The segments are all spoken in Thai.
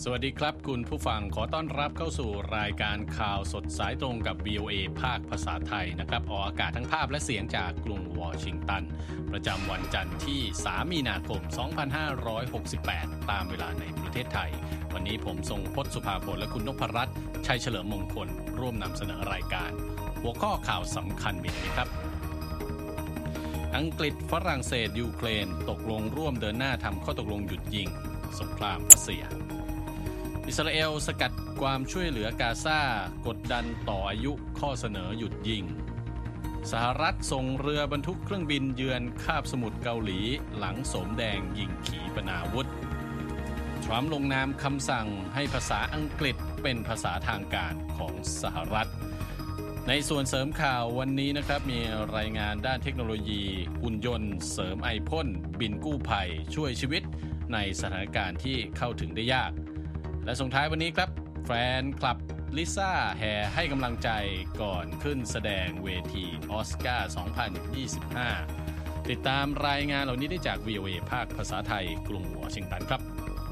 สวัสดีครับคุณผู้ฟังขอต้อนรับเข้าสู่รายการข่าวสดสายตรงกับ VOA ภาคภาษาไทยนะครับออกอากาศทั้งภาพและเสียงจากกรุงวอชิงตันประจำวันจันทร์ที่3มีนาคม2568ตามเวลาในประเทศไทยวันนี้ผมทรงพจน์สุภาพลและคุณนพรัตน์ชัยเฉลิมมงคลร่วมนำเสนอรายการหัวข้อข่าวสำคัญมีนี้ครับอังกฤษฝรั่งเศสยูเครนตกลงร่วมเดินหน้าทำข้อตกลงหยุดยิงสงครามรัสเซียอิสราเอลสกัดความช่วยเหลือกาซากดดันต่ออายุข้อเสนอหยุดยิงสหรัฐส่งเรือบรรทุกเครื่องบินเยือนคาบสมุทรเกาหลีหลังโสมแดงยิงขีปนาวุธทรัมป์ลงนามคำสั่งให้ภาษาอังกฤษเป็นภาษาทางการของสหรัฐในส่วนเสริมข่าววันนี้นะครับมีรายงานด้านเทคโนโลยีหุ่นยนต์เสริมไอพ่นบินกู้ภัยช่วยชีวิตในสถานการณ์ที่เข้าถึงได้ยากและส่งท้ายวันนี้ครับแฟนคลับลิซ่าแห่ให้กำลังใจก่อนขึ้นแสดงเวทีออสการ์ 2025 ติดตามรายงานเหล่านี้ได้จาก VOA ภาคภาษาไทยกรุงวอชิงตันครับ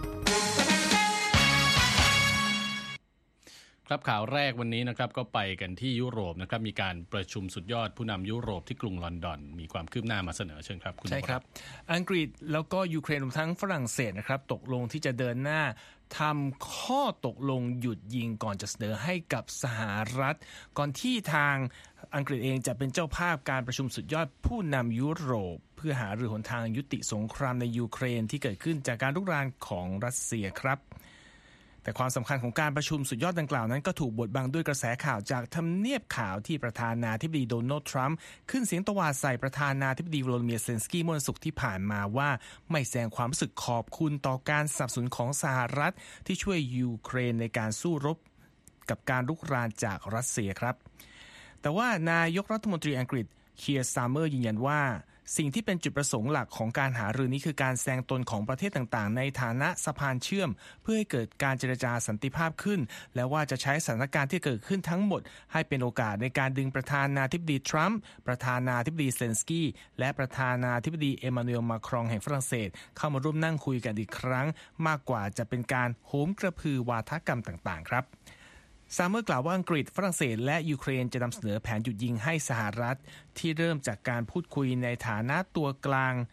ครับข่าวแรกวันนี้นะครับก็ไปกันที่ยุโรปนะครับมีการประชุมสุดยอดผู้นำยุโรปที่กรุงลอนดอนมีความคืบหน้ามาเสนอเชิญครับคุณใช่ครับอังกฤษแล้วก็ยูเครนรวมทั้งฝรั่งเศสนะครับตกลงที่จะเดินหน้าทำข้อตกลงหยุดยิงก่อนจะเสนอให้กับสหรัฐก่อนที่ทางอังกฤษเองจะเป็นเจ้าภาพการประชุมสุดยอดผู้นำยุโรปเพื่อหารือหนทางยุติสงครามในยูเครนที่เกิดขึ้นจากการรุกรานของรัสเซียครับแต่ความสำคัญของการประชุมสุดยอดดังกล่าวนั้นก็ถูกบดบังด้วยกระแสข่าวจากทำเนียบข่าวที่ประธานาธิบดีโดนัลด์ทรัมป์ขึ้นเสียงตวาดใส่ประธานาธิบดีโวโลดิเมียร์เซเลนสกี้เมื่อวันศุกร์ที่ผ่านมาว่าไม่แสดงความรู้สึกขอบคุณต่อการสนับสนุนของสหรัฐที่ช่วยยูเครนในการสู้รบกับการรุกรานจากรัสเซียครับแต่ว่านายกรัฐมนตรีอังกฤษเคียร์ สตาร์เมอร์ยืนยันว่าสิ่งที่เป็นจุดประสงค์หลักของการหารือนี้คือการแสดงตนของประเทศต่างๆในฐานะสะพานเชื่อมเพื่อให้เกิดการเจรจาสันติภาพขึ้นและว่าจะใช้สถานการณ์ที่เกิดขึ้นทั้งหมดให้เป็นโอกาสในการดึงประธานาธิบดีทรัมป์ประธานาธิบดีเซเลนสกี้และประธานาธิบดีเอมานูเอล มาครองแห่งฝรั่งเศสเข้ามาร่วมนั่งคุยกันอีกครั้งมากกว่าจะเป็นการโหมกระพือวาทกรรมต่างๆครับซาเมอร์กล่าวว่าอังกฤษฝรั่งเศสและยูเครนจะนำเสนอแผนหยุดยิงให้สหรัฐที่เริ่มจากการพูดคุยในฐานะตัวกลาง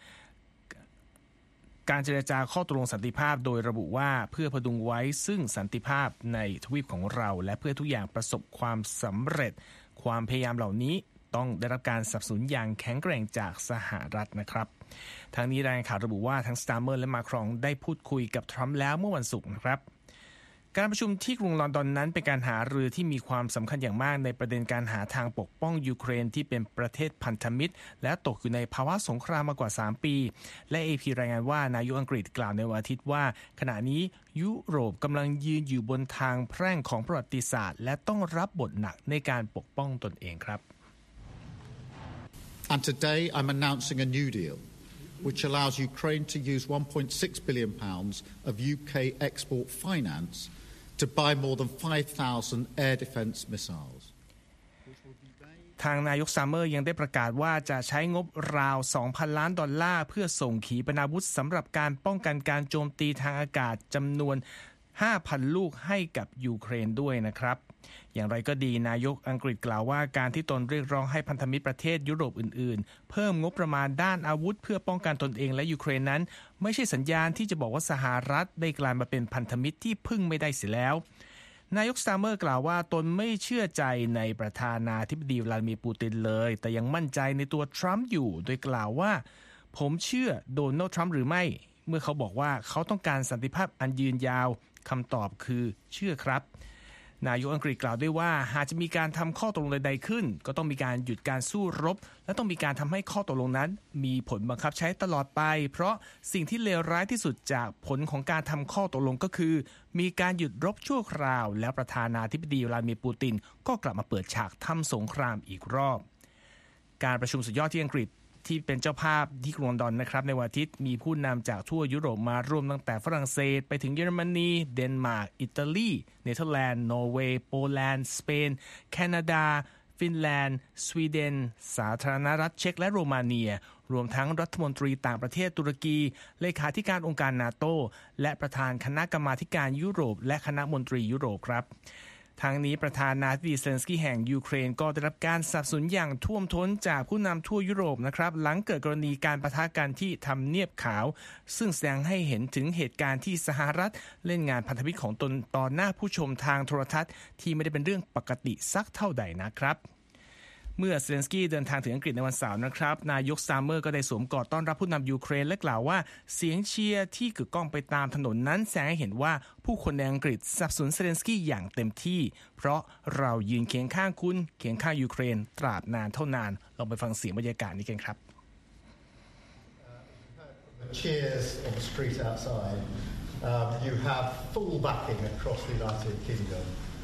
การเจรจาข้อตกลงสันติภาพโดยระบุว่าเพื่อพดุงไว้ซึ่งสันติภาพในทวีปของเราและเพื่อทุกอย่างประสบความสำเร็จความพยายามเหล่านี้ต้องได้รับการสนับสนุนอย่างแข็งแกร่งจากสหรัฐนะครับทางนี้รายงานข่าวระบุว่าทั้งสตาร์เมอร์และมาครองได้พูดคุยกับทรัมป์แล้วเมื่อวันศุกร์นะครับการประชุมที่กรุงลอนดอนนั้นเป็นการหารือที่มีความสำคัญอย่างมากในประเด็นการหาทางปกป้องยูเครนที่เป็นประเทศพันธมิตรและตกอยู่ในภาวะสงครามมากว่า3ปีและ AP รายงานว่านายกอังกฤษกล่าวในวันอาทิตย์ว่าขณะนี้ยุโรปกำลังยืนอยู่บนทางแพร่งของประวัติศาสตร์และต้องรับบทหนักในการปกป้องตนเองครับ And today I'm announcing a new deal which allows Ukraine to use £1.6 billion of UK export finance to buy more than 5,000 air defence missiles. ทางนายกซัมเมอร์ยังได้ประกาศว่าจะใช้งบราว 2,000 ล้านดอลลาร์เพื่อส่งขีปนาวุธสำหรับการป้องกันการโจมตีทางอากาศจำนวน 5,000 ลูกให้กับยูเครนด้วยนะครับอย่างไรก็ดีนายกอังกฤษกล่าวว่าการที่ตนเรียกร้องให้พันธมิตรประเทศยุโรปอื่นๆเพิ่มงบประมาณด้านอาวุธเพื่อป้องกันตนเองและยูเครนนั้นไม่ใช่สัญญาณที่จะบอกว่าสหรัฐได้กลายมาเป็นพันธมิตรที่พึ่งไม่ได้เสียแล้วนายกสตาร์เมอร์กล่าวว่าตนไม่เชื่อใจในประธานาธิบดีวลาดิเมียร์ปูตินเลยแต่ยังมั่นใจในตัวทรัมป์อยู่โดยกล่าวว่าผมเชื่อโดนัลด์ทรัมป์หรือไม่เมื่อเขาบอกว่าเขาต้องการสันติภาพอันยืนยาวคำตอบคือเชื่อครับนายกอังกฤษกล่าวด้วยว่าหากจะมีการทำข้อตกลงใดๆขึ้นก็ต้องมีการหยุดการสู้รบและต้องมีการทำให้ข้อตกลงนั้นมีผลบังคับใช้ตลอดไปเพราะสิ่งที่เลวร้ายที่สุดจากผลของการทำข้อตกลงก็คือมีการหยุดรบชั่วคราวแล้วประธานาธิบดีวลาดิเมียร์ปูตินก็กลับมาเปิดฉากทำสงครามอีกรอบการประชุมสุดยอดที่อังกฤษที่เป็นเจ้าภาพที่กรุงลอนดอนนะครับในวันอาทิตย์มีผู้นำจากทั่วยุโรปมาร่วมตั้งแต่ฝรั่งเศสไปถึงเยอรมนีเดนมาร์กอิตาลีเนเธอร์แลนด์นอร์เวย์โปแลนด์สเปนแคนาดาฟินแลนด์สวีเดนสาธารณรัฐเช็กและโรมาเนียรวมทั้งรัฐมนตรีต่างประเทศตุรกีเลขาธิการองค์การนาโตและประธานคณะกรรมาธิการยุโรปและคณะมนตรียุโรปครับทั้งนี้ประธานาธิบดีเซเลนสกี้แห่งยูเครนก็ได้รับการสนับสนุนอย่างท่วมท้นจากผู้นำทั่วยุโรปนะครับหลังเกิดกรณีการปะทะกันที่ทำเนียบขาวซึ่งแสดงให้เห็นถึงเหตุการณ์ที่สหรัฐเล่นงานพันธมิตรของตนต่อหน้าผู้ชมทางโทรทัศน์ที่ไม่ได้เป็นเรื่องปกติสักเท่าใดนะครับเมื่อเซเลนสกี้เดินทางถึงอังกฤษในวันเสาร์นะครับนายกสตาร์เมอร์ก็ได้สวมกอดต้อนรับผู้นำยูเครนและกล่าวว่าเสียงเชียร์ที่กึกก้องไปตามถนนนั้นแสดงให้เห็นว่าผู้คนในอังกฤษสนับสนุนเซเลนสกี้อย่างเต็มที่เพราะเรายืนเคียงข้างคุณเคียงข้างยูเครนตราบนานเท่านานลองไปฟังเสียงบรรยากาศนี้กันครับ Cheers on the street outside. You have full backing across the United Kingdom,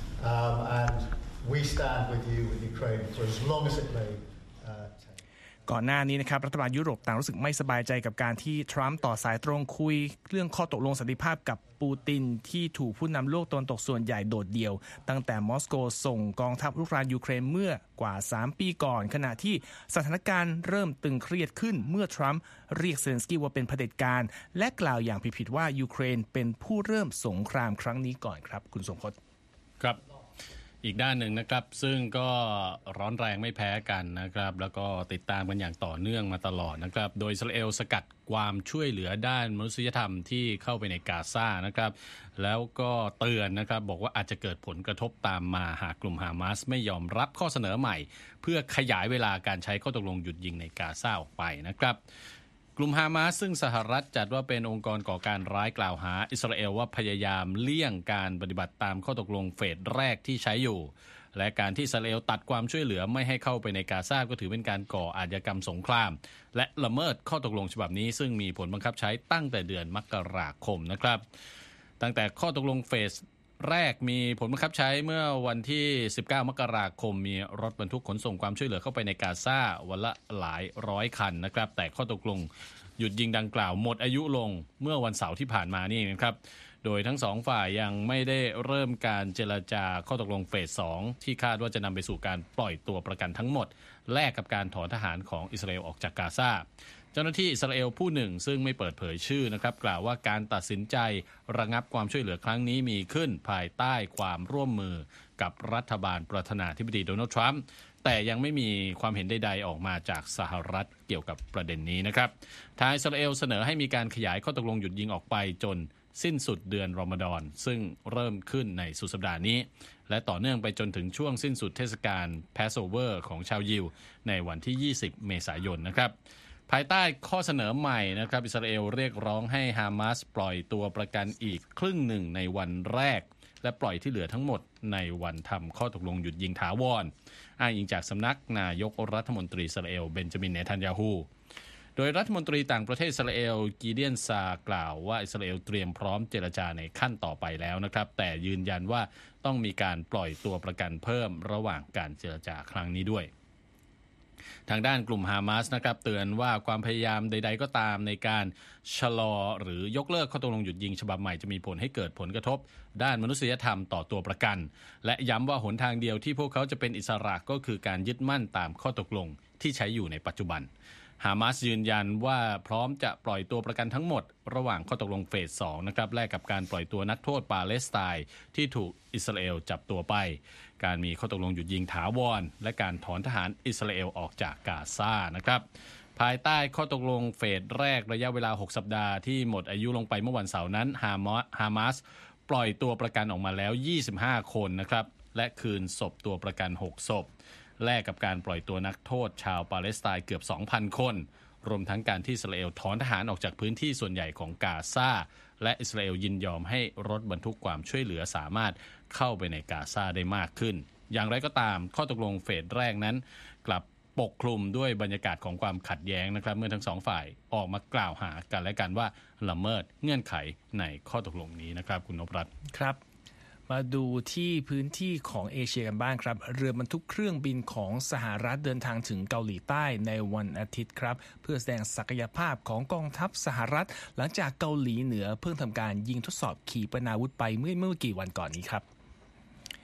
and.We stand with you with Ukraine for as long as it may take. ก่อนหน้านี้นะครับรัฐบาลยุโรปต่างรู้สึกไม่สบายใจกับการที่ทรัมป์ต่อสายตรงคุยเรื่องข้อตกลงสันติภาพกับปูตินที่ถูกผู้นำโลกตะวันตกส่วนใหญ่โดดเดี่ยวตั้งแต่มอสโกส่งกองทัพรุกรานยูเครนเมื่อกว่า3ปีก่อนขณะที่สถานการณ์เริ่มตึงเครียดขึ้นเมื่อทรัมป์เรียกเซเลนสกี้ว่าเป็นเผด็จการและกล่าวอย่างผิดๆว่ายูเครนเป็นผู้เริ่มสงครามครั้งนี้ก่อนครับคุณสมพศครับอีกด้านหนึ่งนะครับซึ่งก็ร้อนแรงไม่แพ้กันนะครับแล้วก็ติดตามกันอย่างต่อเนื่องมาตลอดนะครับโดยอิสราเอลสกัดความช่วยเหลือด้านมนุษยธรรมที่เข้าไปในกาซานะครับแล้วก็เตือนนะครับบอกว่าอาจจะเกิดผลกระทบตามมาหากกลุ่มฮามาสไม่ยอมรับข้อเสนอใหม่เพื่อขยายเวลาการใช้ข้อตกลงหยุดยิงในกาซาออกไปนะครับกลุ่มฮามาสซึ่งสหรัฐจัดว่าเป็นองค์กรก่อการร้ายกล่าวหาอิสราเอลว่าพยายามเลี่ยงการปฏิบัติตามข้อตกลงเฟสแรกที่ใช้อยู่และการที่อิสราเอลตัดความช่วยเหลือไม่ให้เข้าไปในกาซาก็ถือเป็นการก่ออาชญากรรมสงครามและละเมิดข้อตกลงฉบับนี้ซึ่งมีผลบังคับใช้ตั้งแต่เดือนมกราคมนะครับตั้งแต่ข้อตกลงเฟสแรกมีผลบังคับใช้เมื่อวันที่19มกราคมมีรถบรรทุกขนส่งความช่วยเหลือเข้าไปในกาซาวันละหลายร้อยคันนะครับแต่ข้อตกลงหยุดยิงดังกล่าวหมดอายุลงเมื่อวันเสาร์ที่ผ่านมานี่นะครับโดยทั้งสองฝ่ายยังไม่ได้เริ่มการเจรจาข้อตกลงเฟส2ที่คาดว่าจะนำไปสู่การปล่อยตัวประกันทั้งหมดแลกกับการถอนทหารของอิสราเอลออกจากกาซาเจ้าหน้าที่อิสราเอลผู้หนึ่งซึ่งไม่เปิดเผยชื่อนะครับกล่าวว่าการตัดสินใจระงับความช่วยเหลือครั้งนี้มีขึ้นภายใต้ความร่วมมือกับรัฐบาลประธานาธิบดีโดนัลด์ทรัมป์แต่ยังไม่มีความเห็นใดๆออกมาจากสหรัฐเกี่ยวกับประเด็นนี้นะครับทางอิสราเอลเสนอให้มีการขยายข้อตกลงหยุดยิงออกไปจนสิ้นสุดเดือนรอมฎอนซึ่งเริ่มขึ้นในสุดสัปดาห์นี้และต่อเนื่องไปจนถึงช่วงสิ้นสุดเทศกาล Passover ของชาวยิวในวันที่20เมษายนนะครับภายใต้ข้อเสนอใหม่นะครับอิสราเอลเรียกร้องให้ฮามาสปล่อยตัวประกันอีกครึ่งหนึ่งในวันแรกและปล่อยที่เหลือทั้งหมดในวันทำข้อตกลงหยุดยิงถาวรอ้างอิงจากสำนักนายกรัฐมนตรีอิสราเอลเบนจามินเนทันยาฮูโดยรัฐมนตรีต่างประเทศอิสราเอลกีเดียนซากล่าวว่าอิสราเอลเตรียมพร้อมเจรจาในขั้นต่อไปแล้วนะครับแต่ยืนยันว่าต้องมีการปล่อยตัวประกันเพิ่มระหว่างการเจรจาครั้งนี้ด้วยทางด้านกลุ่มฮามาสนะครับเตือนว่าความพยายามใดๆก็ตามในการชะลอหรือยกเลิกข้อตกลงหยุดยิงฉบับใหม่จะมีผลให้เกิดผลกระทบด้านมนุษยธรรมต่อตัวประกันและย้ำว่าหนทางเดียวที่พวกเขาจะเป็นอิสระก็คือการยึดมั่นตามข้อตกลงที่ใช้อยู่ในปัจจุบันฮามาสยืนยันว่าพร้อมจะปล่อยตัวประกันทั้งหมดระหว่างข้อตกลงเฟส2นะครับแลกกับการปล่อยตัวนักโทษปาเลสไตน์ที่ถูกอิสราเอลจับตัวไปการมีข้อตกลงหยุดยิงถาวรและการถอนทหารอิสราเอลออกจากกาซานะครับภายใต้ข้อตกลงเฟสแรกระยะเวลา6สัปดาห์ที่หมดอายุลงไปเมื่อวันเสาร์นั้นฮามาสปล่อยตัวประกันออกมาแล้ว25คนนะครับและคืนศพตัวประกัน6ศพแลกกับการปล่อยตัวนักโทษชาวปาเลสไตน์เกือบ 2,000 คนรวมทั้งการที่อิสราเอลถอนทหารออกจากพื้นที่ส่วนใหญ่ของกาซาและอิสราเอลยินยอมให้รถบรรทุกความช่วยเหลือสามารถเข้าไปในกาซาได้มากขึ้นอย่างไรก็ตามข้อตกลงเฟสแรกนั้นกลับปกคลุมด้วยบรรยากาศของความขัดแย้งนะครับเมื่อทั้งสองฝ่ายออกมากล่าวหากันและกันว่าละเมิดเงื่อนไขในข้อตกลงนี้นะครับคุณนพรัตน์ครับมาดูที่พื้นที่ของเอเชียกันบ้างครับเรือบรรทุกเครื่องบินของสหรัฐเดินทางถึงเกาหลีใต้ในวันอาทิตย์ครับเพื่อแสดงศักยภาพของกองทัพสหรัฐหลังจากเกาหลีเหนือเพิ่งทำการยิงทดสอบขีปนาวุธไปเมื่อกี่วันก่อนนี้ครับ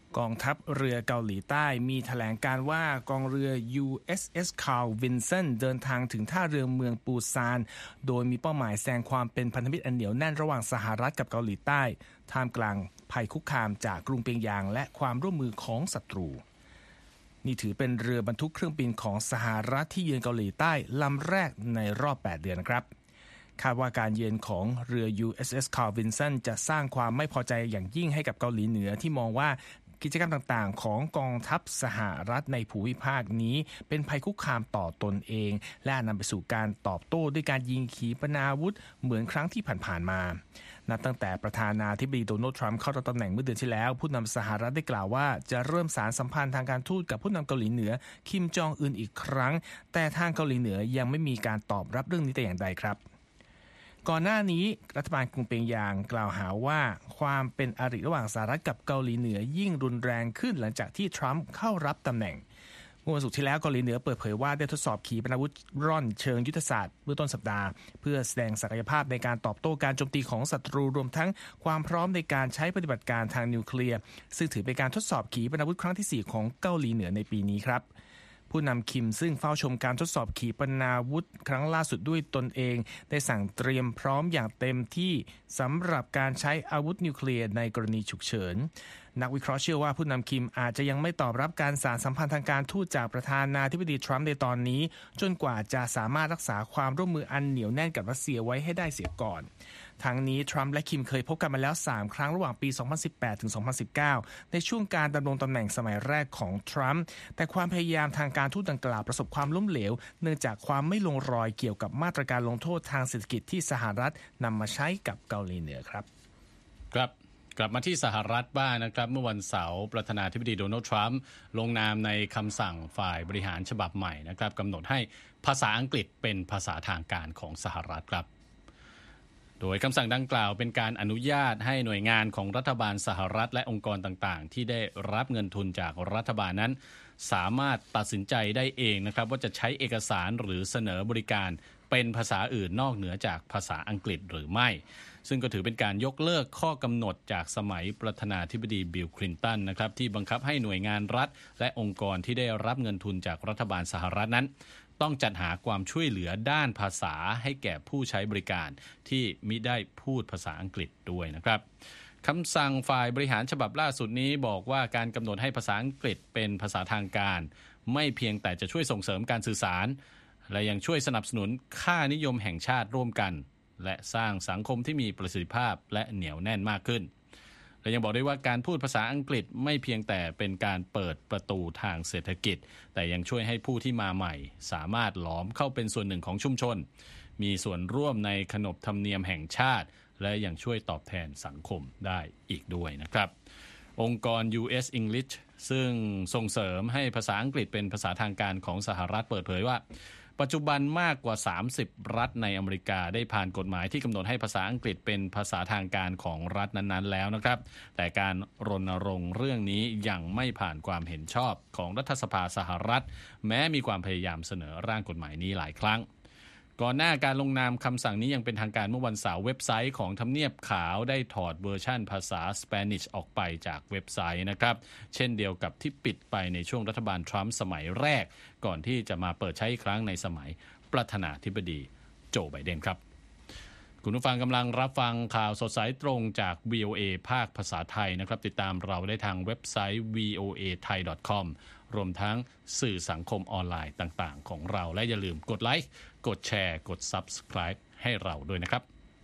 กองทัพเรือเกาหลีใต้มีแถลงการว่ากองเรือ USS Carl Vinson เดินทางถึงท่าเรือเมืองปูซานโดยมีเป้าหมายแสดงความเป็นพันธมิตรอันเหนียวแน่นระหว่างสหรัฐกับเกาหลีใต้ท่ามกลางภัยคุกคามจากกรุงเปียงยางและความร่วมมือของศัตรูนี่ถือเป็นเรือบรรทุกเครื่องบินของสหรัฐที่เยือนเกาหลีใต้ลำแรกในรอบ8 เดือนนะครับคาดว่าการเยือนของเรือ USS Carl Vinson จะสร้างความไม่พอใจอย่างยิ่งให้กับเกาหลีเหนือที่มองว่ากิจกรรมต่างๆของกองทัพสหรัฐในภูมิภาคนี้เป็นภัยคุกคามต่อตนเองและนำไปสู่การตอบโต้ด้วยการยิงขีปนาวุธเหมือนครั้งที่ผ่านๆมานับตั้งแต่ประธานาธิบดีโดนัลด์ทรัมป์เข้ารับตำแหน่งเมื่อเดือนที่แล้วผู้นำสหรัฐได้กล่าวว่าจะเริ่มสานสัมพันธ์ทางการทูตกับผู้นำเกาหลีเหนือคิมจองอึนอีกครั้งแต่ทางเกาหลีเหนือยังไม่มีการตอบรับเรื่องนี้แต่อย่างใดครับก่อนหน้านี้รัฐบาลกรุงเปียงยางกล่าวหาว่าความเป็นอริระหว่างสหรัฐกับเกาหลีเหนือยิ่งรุนแรงขึ้นหลังจากที่ทรัมป์เข้ารับตำแหน่งเมื่อวันศุกร์ที่แล้วเกาหลีเหนือเปิดเผยว่าได้ทดสอบขีปนาวุธร่อนเชิงยุทธศาสตร์เมื่อต้นสัปดาห์เพื่อแสดงศักยภาพในการตอบโต้การโจมตีของศัตรูรวมทั้งความพร้อมในการใช้ปฏิบัติการทางนิวเคลียร์ซึ่งถือเป็นการทดสอบขีปนาวุธครั้งที่4ของเกาหลีเหนือในปีนี้ครับผู้นำคิมซึ่งเฝ้าชมการทดสอบขีปนาวุธครั้งล่าสุดด้วยตนเองได้สั่งเตรียมพร้อมอย่างเต็มที่สำหรับการใช้อาวุธนิวเคลียร์ในกรณีฉุกเฉินนักวิเคราะห์เชื่อว่าผู้นำคิมอาจจะยังไม่ตอบรับการสานสัมพันธ์ทางการทูตจากประธานาธิบดีทรัมป์ในตอนนี้จนกว่าจะสามารถรักษาความร่วมมืออันเหนียวแน่นกับรัสเซียไว้ให้ได้เสียก่อนทั้งนี้ทรัมป์และคิมเคยพบกันมาแล้ว3 ครั้งระหว่างปี 2018 ถึง 2019 ในช่วงการดำรงตำแหน่งสมัยแรกของทรัมป์แต่ความพยายามทางการทูตดังกล่าวประสบความล้มเหลวเนื่องจากความไม่ลงรอยเกี่ยวกับมาตรการลงโทษทางเศรษฐกิจที่สหรัฐนำมาใช้กับเกาหลีเหนือครับครับกลับมาที่สหรัฐบ้างนะครับเมื่อวันเสาร์ประธานาธิบดีโดนัลด์ทรัมป์ลงนามในคำสั่งฝ่ายบริหารฉบับใหม่นะครับกำหนดให้ภาษาอังกฤษเป็นภาษาทางการของสหรัฐครับโดยคำสั่งดังกล่าวเป็นการอนุญาตให้หน่วยงานของรัฐบาลสหรัฐและองค์กรต่างๆที่ได้รับเงินทุนจากรัฐบาลนั้นสามารถตัดสินใจได้เองนะครับว่าจะใช้เอกสารหรือเสนอบริการเป็นภาษาอื่นนอกเหนือจากภาษาอังกฤษหรือไม่ซึ่งก็ถือเป็นการยกเลิกข้อกำหนดจากสมัยประธานาธิบดีบิลคลินตันนะครับที่บังคับให้หน่วยงานรัฐและองค์กรที่ได้รับเงินทุนจากรัฐบาลสหรัฐนั้นต้องจัดหาความช่วยเหลือด้านภาษาให้แก่ผู้ใช้บริการที่มิได้พูดภาษาอังกฤษด้วยนะครับคำสั่งฝ่ายบริหารฉบับล่าสุดนี้บอกว่าการกำหนดให้ภาษาอังกฤษเป็นภาษาทางการไม่เพียงแต่จะช่วยส่งเสริมการสื่อสารและยังช่วยสนับสนุนค่านิยมแห่งชาติร่วมกันและสร้างสังคมที่มีประสิทธิภาพและเหนียวแน่นมากขึ้นและยังบอกได้ว่าการพูดภาษาอังกฤษไม่เพียงแต่เป็นการเปิดประตูทางเศรษฐกิจแต่ยังช่วยให้ผู้ที่มาใหม่สามารถหลอมเข้าเป็นส่วนหนึ่งของชุมชนมีส่วนร่วมในขนบธรรมเนียมแห่งชาติและยังช่วยตอบแทนสังคมได้อีกด้วยนะครับองค์กร US English ซึ่งส่งเสริมให้ภาษาอังกฤษเป็นภาษาทางการของสหรัฐเปิดเผยว่าปัจจุบันมากกว่า30รัฐในอเมริกาได้ผ่านกฎหมายที่กำหนดให้ภาษาอังกฤษเป็นภาษาทางการของรัฐนั้นๆแล้วนะครับแต่การรณรงค์เรื่องนี้ยังไม่ผ่านความเห็นชอบของรัฐสภาสหรัฐแม้มีความพยายามเสนอร่างกฎหมายนี้หลายครั้งก่อนหน้าการลงนามคำสั่งนี้ยังเป็นทางการเมื่อวันเสาร์เว็บไซต์ของทำเนียบขาวได้ถอดเวอร์ชั่นภาษาสเปนิชออกไปจากเว็บไซต์นะครับเช่นเดียวกับที่ปิดไปในช่วงรัฐบาลทรัมป์สมัยแรกก่อนที่จะมาเปิดใช้อีกครั้งในสมัยประธานาธิบดีโจไบเดนครับคุณผู้ฟังกำลังรับฟังข่าวสดสายตรงจาก VOA ภาคภาษาไทยนะครับติดตามเราได้ทางเว็บไซต์ voathai.com รวมทั้งสื่อสังคมออนไลน์ต่างๆของเราและอย่าลืมกดไลค์กดแชร์กด Subscribe ให้เราด้วยนะครับ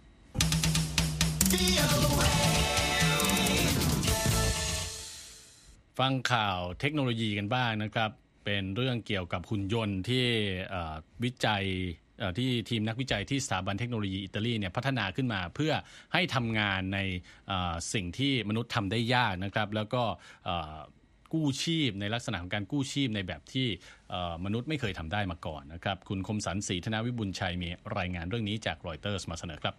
ฟังข่าวเทคโนโลยีกันบ้างนะครับเป็นเรื่องเกี่ยวกับหุ่นยนต์ที่วิจัยที่ทีมนักวิจัยที่สถาบันเทคโนโลยีอิตาลีเนี่ยพัฒนาขึ้นมาเพื่อให้ทำงานในสิ่งที่มนุษย์ทำได้ยากนะครับแล้วก็กู้ชีพในลักษณะของการกู้ชีพในแบบที่มนุษย์ไม่เคยทำได้มาก่อนนะครับคุณคมสันต์ ศรีธนวิบุญชัยมีรายงานเรื่องนี้จากรอยเตอร์สมาเสนอครับ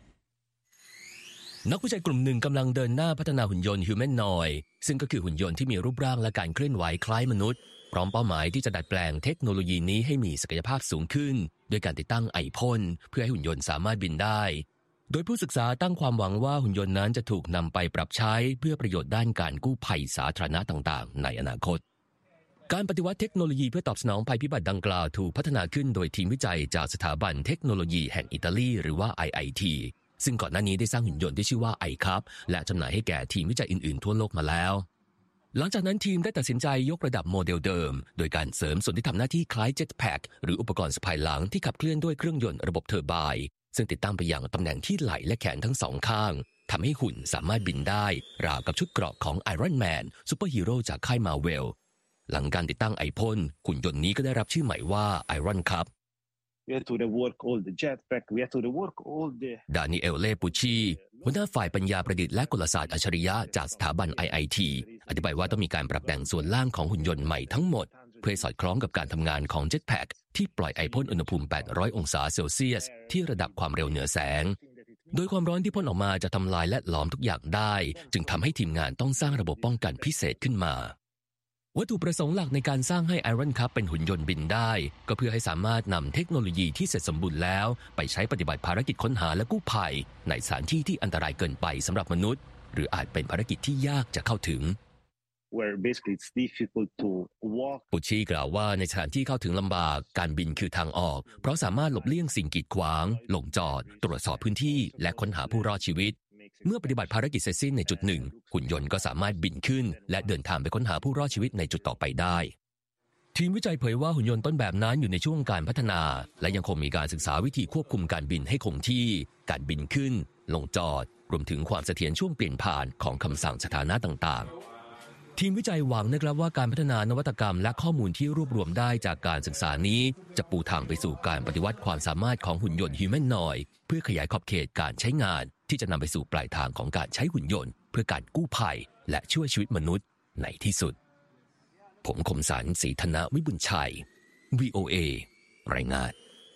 นักวิจัยกลุ่มหนึ่งกำลังเดินหน้าพัฒนาหุ่นยนต์ Humanoid ซึ่งก็คือหุ่นยนต์ที่มีรูปร่างและการเคลื่อนไหวคล้ายมนุษย์พร้อมเป้าหมายที่จะดัดแปลงเทคโนโลยีนี้ให้มีศักยภาพสูงขึ้นด้วยการติดตั้งไอพ่นเพื่อให้หุ่นยนต์สามารถบินได้โดยผู้ศึกษาตั้งความหวังว่าหุ่นยนต์นั้นจะถูกนำไปปรับใช้เพื่อประโยชน์ด้านการกู้ภัยสาธารณะต่างๆในอนาคตการปฏิวัติเทคโนโลยีเพื่อตอบสนองภัยพิบัติดังกล่าวถูกพัฒนาขึ้นโดยทีมวิจัยจากสถาบันเทคโนโลยีแห่งอิตาลีหรือว่า IIT ซึ่งก่อนหน้านี้ได้สร้างหุ่นยนต์ที่ชื่อว่า iCub และจำหน่ายให้แก่ทีมวิจัยอื่นๆทั่วโลกมาแล้วหลังจากนั้นทีมได้ตัดสินใจยกระดับโมเดลเดิมโดยการเสริมส่วนที่ทำหน้าที่คล้าย Jetpack หรืออุปกรณ์สะพายหลังที่ขับเคลื่อนด้วยเครื่องยนต์ระบบเทอร์ไบน์ซึ่งติดตั้งไปยังตำแหน่งที่ไหล่และแขนทั้งสองข้างทำให้หุ่นสามารถบินได้ราวกับชุดเกราะของ Iron Man ซูเปอร์ฮีโร่จากค่าย Marvel หลังการติดตั้งไอพ่นหุ่นยนต์นี้ก็ได้รับชื่อใหม่ว่า Iron Cubดานิเอลเล่ปูชีหัวหน้าฝ่ายปัญญาประดิษฐ์และกลศาสตร์อัจฉริยะจากสถาบัน IIT อธิบายว่าต้องมีการปรับแต่งส่วนล่างของหุ่นยนต์ใหม่ทั้งหมดเพื่อสอดคล้องกับการทำงานของ Jetpack ที่ปล่อยไอพ่นอุณหภูมิ800องศาเซลเซียสที่ระดับความเร็วเหนือแสงโดยความร้อนที่พ่นออกมาจะทำลายและหลอมทุกอย่างได้จึงทำให้ทีมงานต้องสร้างระบบป้องกันพิเศษขึ้นมาวัตถุประสงค์หลักในการสร้างให้ Iron Cub เป็นหุ่นยนต์บินได้ก็เพื่อให้สามารถนำเทคโนโลยีที่เสร็จสมบูรณ์แล้วไปใช้ปฏิบัติภารกิจค้นหาและกู้ภัยในสถานที่ที่อันตรายเกินไปสำหรับมนุษย์หรืออาจเป็นภารกิจที่ยากจะเข้าถึงปุชชีกล่าวว่าในสถานที่เข้าถึงลำบากการบินคือทางออกเพราะสามารถหลบเลี่ยงสิ่งกีดขวางลงจอดตรวจสอบพื้นที่และค้นหาผู้รอดชีวิตเมื่อปฏิบัติภารกิจเสร็จสิ้นในจุดหนึ่งหุ่นยนต์ก็สามารถบินขึ้นและเดินทางไปค้นหาผู้รอดชีวิตในจุดต่อไปได้ทีมวิจัยเผยว่าหุ่นยนต์ต้นแบบนั้นอยู่ในช่วงการพัฒนาและยังคงมีการศึกษาวิธีควบคุมการบินให้คงที่การบินขึ้นลงจอดรวมถึงความเสถียรช่วงเปลี่ยนผ่านของคำสั่งสถานะต่างๆทีมวิจัยหวังนะครับว่าการพัฒนานวัตกรรมและข้อมูลที่รวบรวมได้จากการศึกษานี้จะปูทางไปสู่การปฏิวัติความสามารถของหุ่นยนต์ฮิวแมนนอยด์เพื่อขยายขอบเขตการใช้งานที่จะนำไปสู่ปลายทางของการใช้หุ่นยนต์เพื่อการกู้ภัยและช่วยชีวิตมนุษย์ในที่สุดผมคมสันต์ ศรีธนวิบุญชัย VOA รายงาน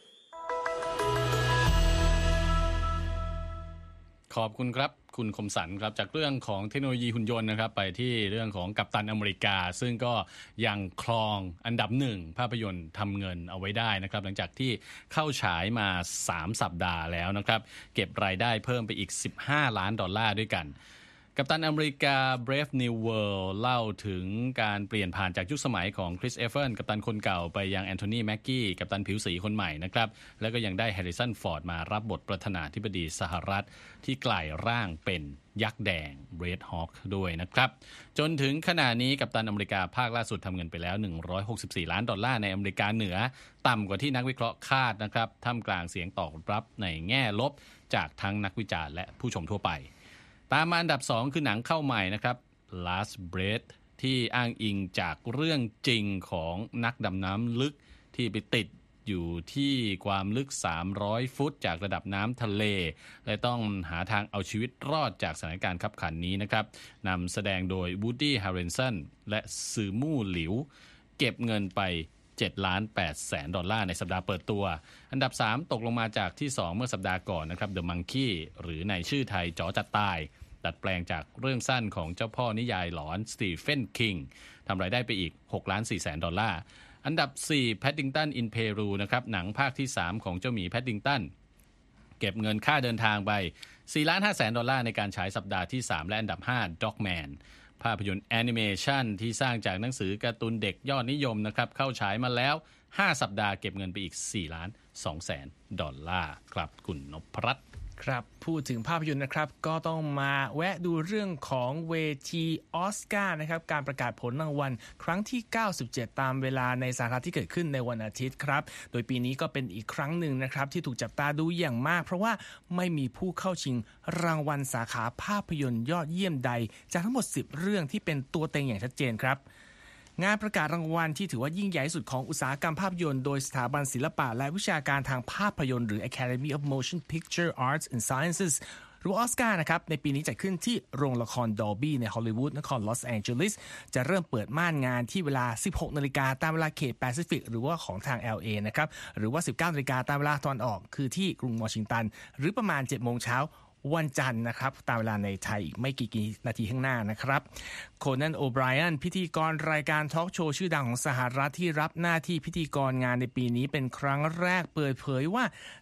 ขอบคุณครับคุณคมสันครับจากเรื่องของเทคโนโลยีหุ่นยนต์นะครับไปที่เรื่องของกัปตันอเมริกาซึ่งก็ยังครองอันดับ1ภาพยนตร์ทำเงินเอาไว้ได้นะครับหลังจากที่เข้าฉายมา3สัปดาห์แล้วนะครับเก็บรายได้เพิ่มไปอีก$15 ล้านด้วยกันกัปตันอเมริกา Brave New World เล่าถึงการเปลี่ยนผ่านจากยุคสมัยของคริสเอเฟนกัปตันคนเก่าไปยังแอนโทนีแม็กกี้กัปตันผิวสีคนใหม่นะครับแล้วก็ยังได้แฮร์ริสันฟอร์ดมารับบทประธานาธิบดีสหรัฐที่กลายร่างเป็นยักษ์แดง Red Hawk ด้วยนะครับจนถึงขณะนี้กัปตันอเมริกาภาคล่าสุดทำเงินไปแล้ว$164 ล้านในอเมริกาเหนือต่ำกว่าที่นักวิเคราะห์คาดนะครับท่ามกลางเสียงตอบรับในแง่ลบจากทั้งนักวิจารณ์และผู้ชมทั่วไปตามมาอันดับ2คือหนังเข้าใหม่นะครับ Last Breath ที่อ้างอิงจากเรื่องจริงของนักดำน้ำลึกที่ไปติดอยู่ที่ความลึก300ฟุตจากระดับน้ำทะเลและต้องหาทางเอาชีวิตรอดจากสถานการณ์คับขันนี้นะครับนำแสดงโดย Woody Harrelson และซือมู่หลิวเก็บเงินไป$7,800,000ในสัปดาห์เปิดตัวอันดับ3ตกลงมาจากที่2เมื่อสัปดาห์ก่อนนะครับ The Monkey หรือในชื่อไทยจ๋อจัดตายดัดแปลงจากเรื่องสั้นของเจ้าพ่อนิยายหลอนสตีเฟนคิงทำรายได้ไปอีก$6,400,000อันดับ4 Paddington in Peru นะครับหนังภาคที่3ของเจ้าหมีแพดดิงตันเก็บเงินค่าเดินทางไป$4,500,000ในการฉายสัปดาห์ที่3และอันดับ5 Dogmanภาพยนตร์แอนิเมชันที่สร้างจากหนังสือการ์ตูนเด็กยอดนิยมนะครับเข้าฉายมาแล้ว5สัปดาห์เก็บเงินไปอีก$4,200,000ครับคุณนพรัตน์ครับพูดถึงภาพยนตร์นะครับก็ต้องมาแวะดูเรื่องของเวทีออสการ์นะครับการประกาศผลรางวัลครั้งที่97ตามเวลาในสาขาที่เกิดขึ้นในวันอาทิตย์ครับโดยปีนี้ก็เป็นอีกครั้งหนึ่งนะครับที่ถูกจับตาดูอย่างมากเพราะว่าไม่มีผู้เข้าชิงรางวัลสาขาภาพยนตร์ยอดเยี่ยมใดจากทั้งหมด10เรื่องที่เป็นตัวเต็งอย่างชัดเจนครับงานประกาศรางวัลที่ถือว่ายิ่งใหญ่ที่สุดของอุตสาหกรรมภาพยนตร์โดยสถาบันศิลปะและวิชาการทางภาพยนตร์หรือ Academy of Motion Picture Arts and Sciences หรือออสการ์นะครับในปีนี้จัดขึ้นที่โรงละครดอลบี้ในฮอลลีวูดนครลอสแองเจลิสจะเริ่มเปิดม่านงานที่เวลา 16:00 นตามเวลาเขตแปซิฟิกหรือว่าของทาง LA นะครับหรือว่า 19:00 นตามเวลาตะวันออกคือที่กรุงวอชิงตันหรือประมาณ 7:00 นวันจันทร์นะครับตามเวลาในไทยอีกไม่กี่นาทีข้างหน้านะครับโคนัน โอไบรอันพิธีกรรายการทอล์กโชว์ชื่อดังของสหรัฐที่รับหน้าที่พิธีกรงานในปีนี้เป็นครั้งแรกเปิดเผยว่า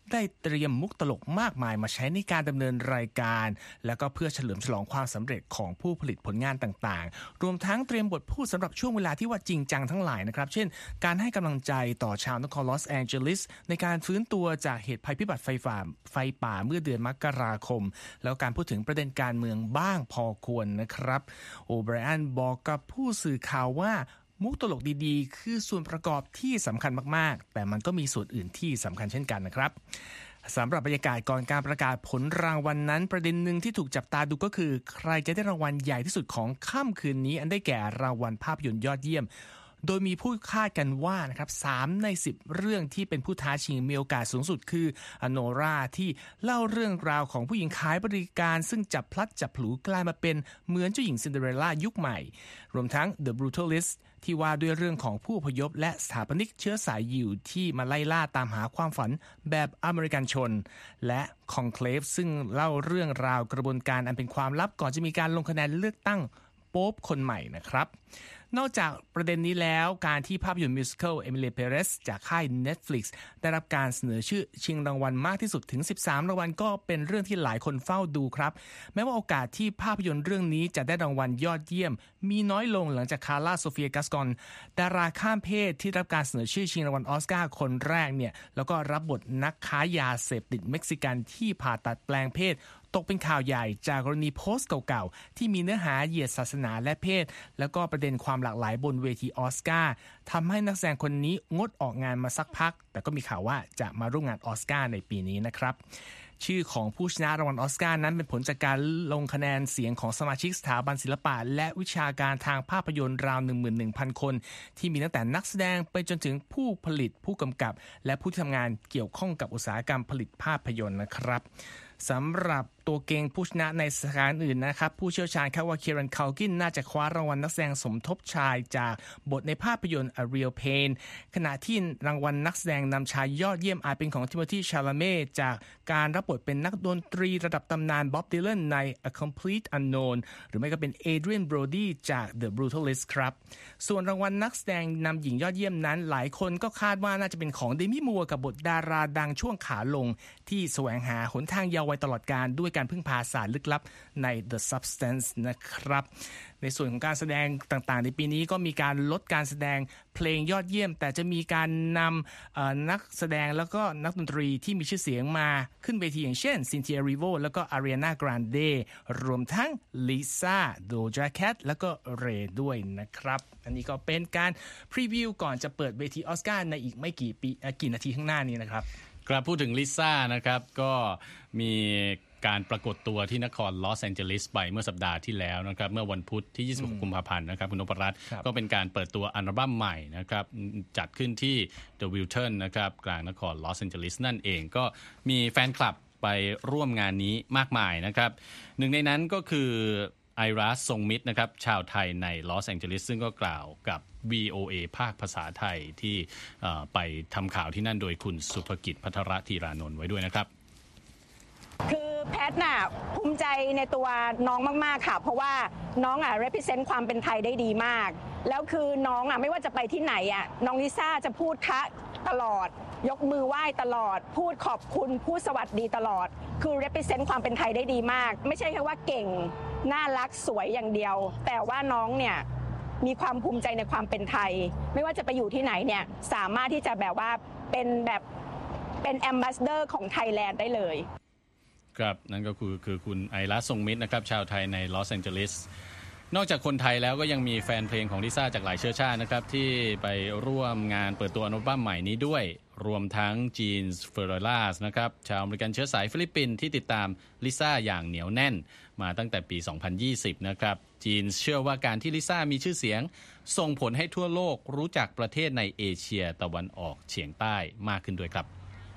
ได้เตรียมมุกตลกมากมายมาใช้ในการดำเนินรายการแล้วก็เพื่อเฉลิมฉลองความสำเร็จของผู้ผลิตผลงานต่างๆรวมทั้งเตรียมบทพูดสำหรับช่วงเวลาที่ว่าจริงจังทั้งหลายนะครับเช่นการให้กำลังใจต่อชาวนครลอสแองเจลิสในการฟื้นตัวจากเหตุภัยพิบัติไฟป่าเมื่อเดือนมกราคมแล้วการพูดถึงประเด็นการเมืองบ้างพอควรนะครับโอไบรอันบอกกับผู้สื่อข่าวว่ามุกตลกดีๆคือส่วนประกอบที่สำคัญมากๆแต่มันก็มีส่วนอื่นที่สำคัญเช่นกันนะครับสำหรับบรรยากาศก่อนการประกาศผลรางวัลนั้นประเด็นหนึ่งที่ถูกจับตาดูก็คือใครจะได้รางวัลใหญ่ที่สุดของค่ำคืนนี้อันได้แก่รางวัลภาพยนตร์ยอดเยี่ยมโดยมีผู้คาดกันว่านะครับ3ใน10เรื่องที่เป็นผู้ท้าชิงมีโอกาสสูงสุดคืออโนราที่เล่าเรื่องราวของผู้หญิงขายบริการซึ่งจับพลัดจับผลูกลายมาเป็นเหมือนเจ้าหญิงซินเดอเรลล่ายุคใหม่รวมทั้ง The Brutalist ที่ว่าด้วยเรื่องของผู้อพยพและสถาปนิกเชื้อสายยิวที่มาไล่ล่าตามหาความฝันแบบอเมริกันชนและ Conclave ซึ่งเล่าเรื่องราวกระบวนการอันเป็นความลับก่อนจะมีการลงคะแนนเลือกตั้งโป๊ปคนใหม่นะครับนอกจากประเด็นนี้แล้วการที่ภาพยนตร์มิวสิคัลเอมิลี เพเรสจากค่าย Netflix ได้รับการเสนอชื่อชิงรางวัลมากที่สุดถึง13รางวัลก็เป็นเรื่องที่หลายคนเฝ้าดูครับแม้ว่าโอกาสที่ภาพยนตร์เรื่องนี้จะได้รางวัลยอดเยี่ยมมีน้อยลงหลังจากคาร่าโซเฟียกัสกอนดาราข้ามเพศที่รับการเสนอชื่อชิงรางวัลออสการ์คนแรกเนี่ยแล้วก็รับบทนักค้ายาเสพติดเม็กซิกันที่ผ่าตัดแปลงเพศตกเป็นข่าวใหญ่จากกรณีโพสต์เก่าๆที่มีเนื้อหาเหยียดศาสนาและเพศแล้วก็ประเด็นความหลากหลายบนเวทีออสการ์ทำให้นักแสดงคนนี้งดออกงานมาสักพักแต่ก็มีข่าวว่าจะมาร่วมงานออสการ์ในปีนี้นะครับชื่อของผู้ชนะรางวัลออสการ์นั้นเป็นผลจากการลงคะแนนเสียงของสมาชิกสถาบันศิลปะและวิชาการทางภาพยนตร์ราว 11,000 คนที่มีตั้งแต่นักแสดงไปจนถึงผู้ผลิตผู้กำกับและผู้ที่ทำงานเกี่ยวข้องกับอุตสาหกรรมผลิตภาพยนตร์นะครับสำหรับตัวเก่งผู้ชนะในสาขาอื่นนะครับผู้เชี่ยวชาญคาดว่าคีรัน คัลกินน่าจะคว้ารางวัลนักแสดงสมทบชายจากบทในภาพยนตร์ A Real Pain ขณะที่รางวัลนักแสดงนำชายยอดเยี่ยมอาจเป็นของทิโมธี ชาลาเม่จากการรับบทเป็นนักดนตรีระดับตำนานบ๊อบดิแลนใน A Complete Unknown หรือไม่ก็เป็นเอเดรียน โบรดีจาก The Brutalist ครับส่วนรางวัลนักแสดงนำหญิงยอดเยี่ยมนั้นหลายคนก็คาดว่าน่าจะเป็นของเดมี่ มัวร์กับบทดาราดังช่วงขาลงที่แสวงหาหนทางยาววัยตลอดกาลด้วยการพึ่งพาศาสตร์ลึกลับใน The Substance นะครับในส่วนของการแสดงต่างๆในปีนี้ก็มีการลดการแสดงเพลงยอดเยี่ยมแต่จะมีการนำนักแสดงแล้วก็นักดนตรีที่มีชื่อเสียงมาขึ้นเวทีอย่างเช่นซินเทีย รีโวแล้วก็อารีนา กรานเดรวมทั้งลิซ่า โดจาแคทแล้วก็เรย์ด้วยนะครับอันนี้ก็เป็นการพรีวิวก่อนจะเปิดเวทีออสการ์ในอีกไม่กี่นาทีข้างหน้านี้นะครับครับพูดถึงลิซ่านะครับก็มีการปรากฏตัวที่นครลอสแองเจลิสไปเมื่อสัปดาห์ที่แล้วนะครับเมื่อวันพุธที่26กุมภาพันธ์นะครับคุณนพรัตน์ก็เป็นการเปิดตัวอัลบั้มใหม่นะครับจัดขึ้นที่ The Wilton นะครับกลางนครลอสแองเจลิสนั่นเองก็มีแฟนคลับไปร่วมงานนี้มากมายนะครับหนึ่งในนั้นก็คือไอรัส ทรงมิตรนะครับชาวไทยในลอสแองเจลิสซึ่งก็กล่าวกับ VOA ภาคภาษาไทยที่ไปทำข่าวที่นั่นโดยคุณสุภกิจ ภัทรธีรานนท์ไว้ด้วยนะครับคือแพทน่ะภูมิใจในตัวน้องมากๆค่ะเพราะว่าน้องrepresent ความเป็นไทยได้ดีมากแล้วคือน้องไม่ว่าจะไปที่ไหนน้องลิซ่าจะพูดคะตลอดยกมือไหว้ตลอดพูดขอบคุณพูดสวัสดีตลอดคือ represent ความเป็นไทยได้ดีมากไม่ใช่แค่ว่าเก่งน่ารักสวยอย่างเดียวแต่ว่าน้องเนี่ยมีความภูมิใจในความเป็นไทยไม่ว่าจะไปอยู่ที่ไหนเนี่ยสามารถที่จะแบบว่าเป็นแอมบาสเดอร์ของไทยแลนด์ได้เลยครับนั่นก็คือคุณไอรัส ทรงมิตรนะครับชาวไทยในลอสแองเจลิสนอกจากคนไทยแล้วก็ยังมีแฟนเพลงของลิซ่าจากหลายเชื้อชาตินะครับที่ไปร่วมงานเปิดตัวอัลบั้มใหม่นี้ด้วยรวมทั้งจีนส์ เฟอร์เรล่าสนะครับชาวอเมริกันเชื้อสายฟิลิปปินส์ที่ติดตามลิซ่าอย่างเหนียวแน่นมาตั้งแต่ปี 2020 นะครับจีนส์เชื่อว่าการที่ลิซ่ามีชื่อเสียงส่งผลให้ทั่วโลกรู้จักประเทศในเอเชียตะวันออกเฉียงใต้มากขึ้นด้วยครับ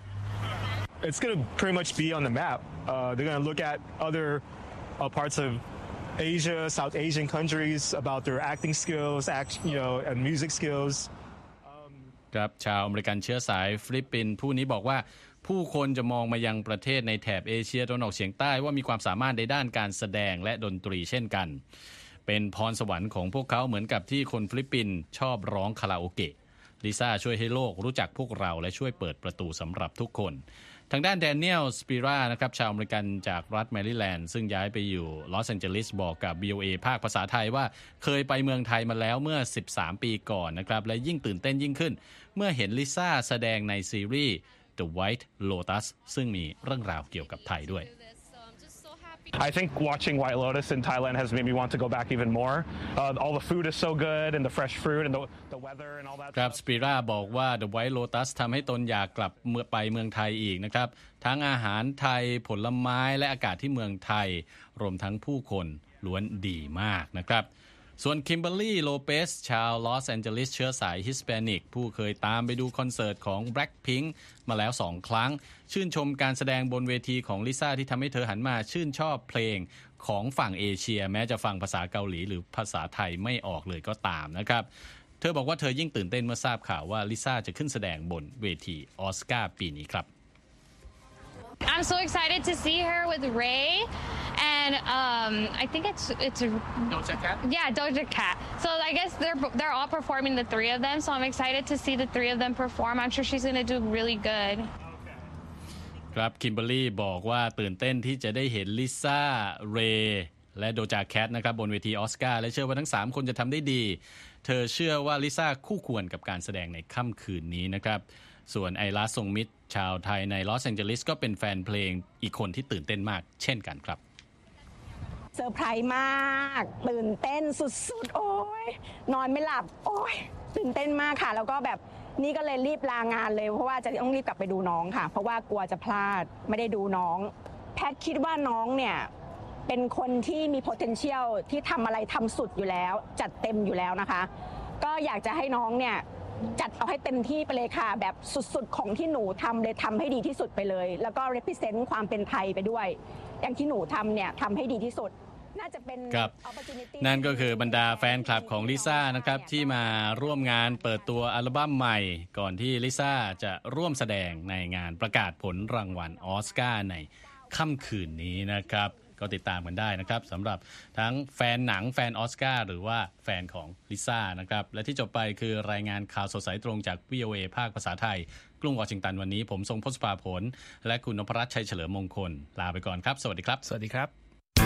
It's going to pretty much be on the map. They're going to look at other parts of Asia, South Asian countries about their acting skills, and music skills. ครับชาวอเมริกันเชื้อสายฟิลิปปินส์ผู้นี้บอกว่าผู้คนจะมองมายังประเทศในแถบเอเชียตะวันออกเฉียงใต้ว่ามีความสามารถในด้านการแสดงและดนตรีเช่นกันเป็นพรสวรรค์ของพวกเขาเหมือนกับที่คนฟิลิปปินส์ชอบร้องคาราโอเกะลิซ่าช่วยให้โลกรู้จักพวกเราและช่วยเปิดประตูสำหรับทุกคนทางด้านแดเนียลสปิรานะครับชาวอเมริกันจากรัฐแมริแลนด์ซึ่งย้ายไปอยู่ลอสแอนเจลิสบอกกับ VOA ภาคภาษาไทยว่าเคยไปเมืองไทยมาแล้วเมื่อ13ปีก่อนนะครับและยิ่งตื่นเต้นยิ่งขึ้นเมื่อเห็นลิซ่าแสดงในซีรีส์ The White Lotus ซึ่งมีเรื่องราวเกี่ยวกับไทยด้วย I think watching White Lotus in Thailand has made me want to go back even more. All the food is so good and the fresh fruit and the weather and all that. ครับสปิราบอกว่า The White Lotus ทำให้ตนอยากกลับไปเมืองไทยอีกนะครับทั้งอาหารไทยผลไม้และอากาศที่เมืองไทยรวมทั้งผู้คนล้วนดีมากนะครับส่วนคิมเบอร์รี่โลเปสชาวลอสแอนเจลิสเชื้อสายฮิสแปนิกผู้เคยตามไปดูคอนเสิร์ตของ Blackpink มาแล้ว2ครั้งชื่นชมการแสดงบนเวทีของลิซ่าที่ทำให้เธอหันมาชื่นชอบเพลงของฝั่งเอเชียแม้จะฟังภาษาเกาหลีหรือภาษาไทยไม่ออกเลยก็ตามนะครับเธอบอกว่าเธอยิ่งตื่นเต้นเมื่อทราบข่าวว่าลิซ่าจะขึ้นแสดงบนเวทีออสการ์ปีนี้ครับ I'm so excited to see her with Ray and I think it's Doja Cat? Yeah, Doja Cat. So I guess they're all performing, the three of them, so I'm excited to see the three of them perform. I'm sure she's going to do really good. ครับคิมเบอร์รี่บอกว่าตื่นเต้นที่จะได้เห็นลิซ่าเรย์และโดจาแคทนะครับบนเวทีออสการ์และเชื่อว่าทั้ง3คนจะทำได้ดีเธอเชื่อว่าลิซ่าคู่ควรกับการแสดงในค่ำคืนนี้นะครับส่วนไอลาทรงมิตรชาวไทยในลอสแอนเจลิสก็เป็นแฟนเพลงอีกคนที่ตื่นเต้นมากเช่นกันครับเซอร์ไพรส์มากตื่นเต้นสุดๆโอ้ยนอนไม่หลับโอ้ยตื่นเต้นมากค่ะแล้วก็แบบนี่ก็เลยรีบลางานเลยเพราะว่าจะต้องรีบกลับไปดูน้องค่ะเพราะว่ากลัวจะพลาดไม่ได้ดูน้องแพทคิดว่าน้องเนี่ยเป็นคนที่มี potential ที่ทำอะไรทำสุดอยู่แล้วจัดเต็มอยู่แล้วนะคะก็อยากจะให้น้องเนี่ยจัดเอาให้เต็มที่ไปเลยค่ะแบบสุดๆของที่หนูทำเลยทำให้ดีที่สุดไปเลยแล้วก็ represent ความเป็นไทยไปด้วยอย่างที่หนูทำเนี่ยทำให้ดีที่สุดน่าจะเป็นนั่นก็คือบรรดาแฟนคลับของลิซ่านะครับที่มาร่วมงานเปิดตัวอัลบั้มใหม่ก่อนที่ลิซ่าจะร่วมแสดงในงานประกาศผลรางวัลออสการ์ในค่ำคืนนี้นะครับก็ติดตามกันได้นะครับสำหรับทั้งแฟนหนังแฟนออสการ์หรือว่าแฟนของลิซ่านะครับและที่จบไปคือรายงานข่าวสดสายตรงจาก VOA ภาคภาษาไทยกรุงวอชิงตันวันนี้ผมทรงพศภาผลและคุณนพรัตน์ชัยเฉลิมมงคลลาไปก่อนครับสวัสดีครับสวัสดีครับ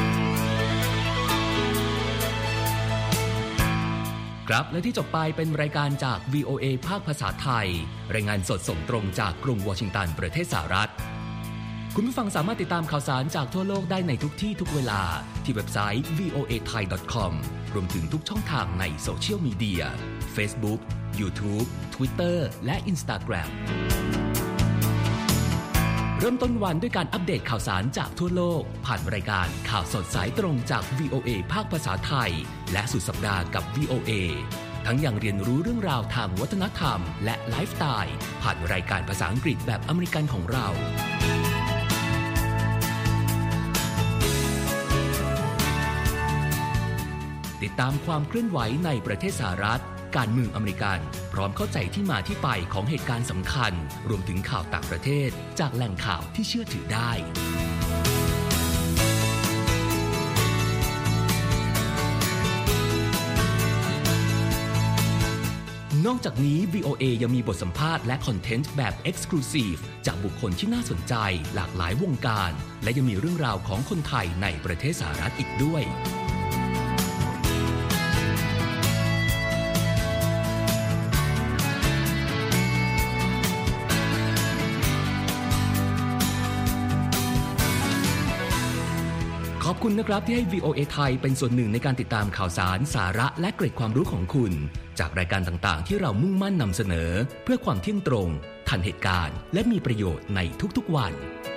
ครับและที่จบไปเป็นรายการจาก VOA ภาคภาษาไทยรายงานสดส่งตรงจากกรุงวอชิงตันประเทศสหรัฐคุณผู้ฟังสามารถติดตามข่าวสารจากทั่วโลกได้ในทุกที่ทุกเวลาที่เว็บไซต์ voathai.com รวมถึงทุกช่องทางในโซเชียลมีเดีย Facebook, YouTube, Twitter และ Instagram เริ่มต้นวันด้วยการอัปเดตข่าวสารจากทั่วโลกผ่านรายการข่าวสดสายตรงจาก VOA ภาคภาษาไทยและสุดสัปดาห์กับ VOA ทั้งยังเรียนรู้เรื่องราวทางวัฒนธรรมและไลฟ์สไตล์ผ่านรายการภาษาอังกฤษแบบอเมริกันของเราติดตามความเคลื่อนไหวในประเทศสหรัฐการเมืองอเมริกันพร้อมเข้าใจที่มาที่ไปของเหตุการณ์สำคัญรวมถึงข่าวต่างประเทศจากแหล่งข่าวที่เชื่อถือได้นอกจากนี้ VOA ยังมีบทสัมภาษณ์และคอนเทนต์แบบ Exclusive จากบุคคลที่น่าสนใจหลากหลายวงการและยังมีเรื่องราวของคนไทยในประเทศสหรัฐอีกด้วยขอบคุณนะครับที่ให้ VOA ไทยเป็นส่วนหนึ่งในการติดตามข่าวสารสาระและเกร็ดความรู้ของคุณจากรายการต่างๆที่เรามุ่งมั่นนำเสนอเพื่อความเที่ยงตรงทันเหตุการณ์และมีประโยชน์ในทุกๆวัน